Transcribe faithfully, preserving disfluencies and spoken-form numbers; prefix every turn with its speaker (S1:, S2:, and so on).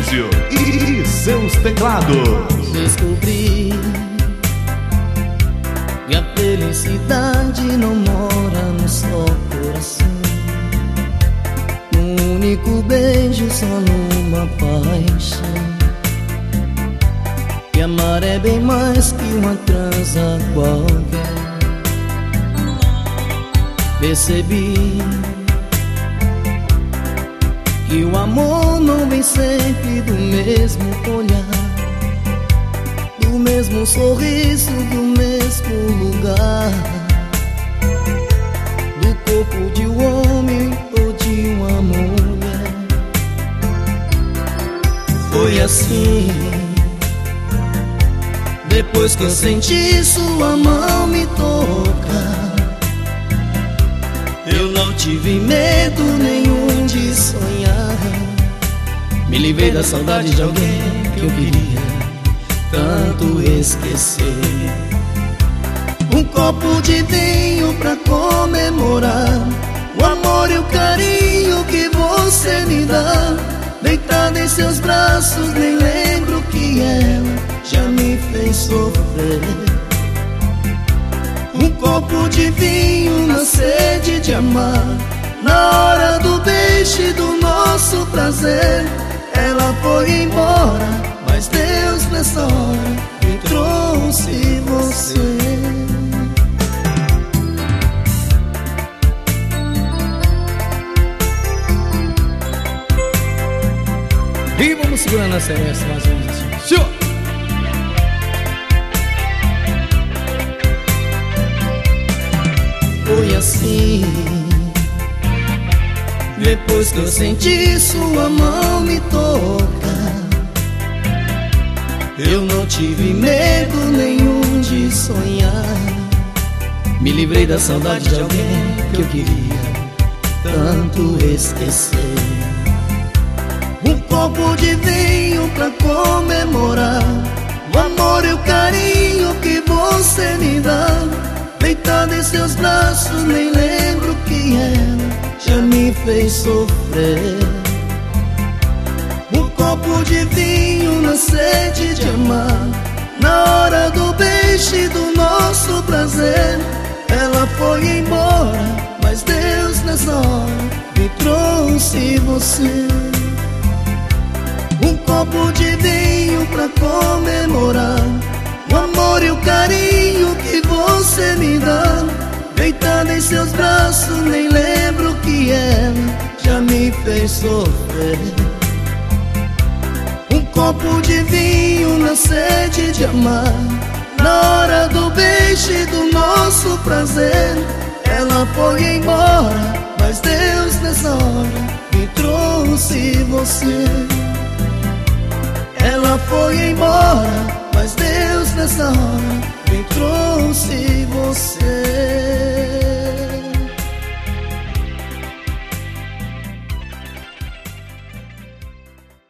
S1: Anísio e seus teclados.
S2: Descobri que a felicidade não mora no só coração, num único beijo, só numa paixão. Que amar é bem mais que uma transa qualquer. Percebi que o amor não vem sempre do mesmo olhar, do mesmo sorriso, do mesmo lugar, do corpo de um homem ou de uma mulher. Foi assim, depois que eu senti sua mão me tocar, eu não tive medo nenhum de sonhar. Me livrei da saudade de alguém que eu queria tanto esquecer. Um copo de vinho pra comemorar o amor e o carinho que você me dá. Deitada em seus braços, nem lembro que ela já me fez sofrer. Um copo de vinho na sede de amar, na hora do beijo e do nosso prazer. Ela foi embora, mas Deus nessa hora me trouxe você.
S3: E vamos segurando a Celeste mais ou menos assim. Senhor!
S2: Foi assim, depois que eu senti sua mão me tocar, eu não tive medo nenhum de sonhar. Me livrei da saudade de alguém que eu queria tanto esquecer. Um copo de vinho pra comemorar o amor e o carinho que você me dá. Deitada em seus braços, nem lembro que ela já me fez sofrer. Um copo de vinho na sede de amar, na hora do beijo e do nosso prazer. Ela foi embora, mas Deus nessa hora me trouxe você. Um copo de vinho pra comemorar o amor e o carinho que você me dá. Deitada em seus braços, nem lembro que ela já me fez sofrer. Um copo de vinho na sede de amar, na hora do beijo e do nosso prazer. Ela foi embora, mas Deus nessa hora me trouxe você. Ela foi embora, mas Deus nessa hora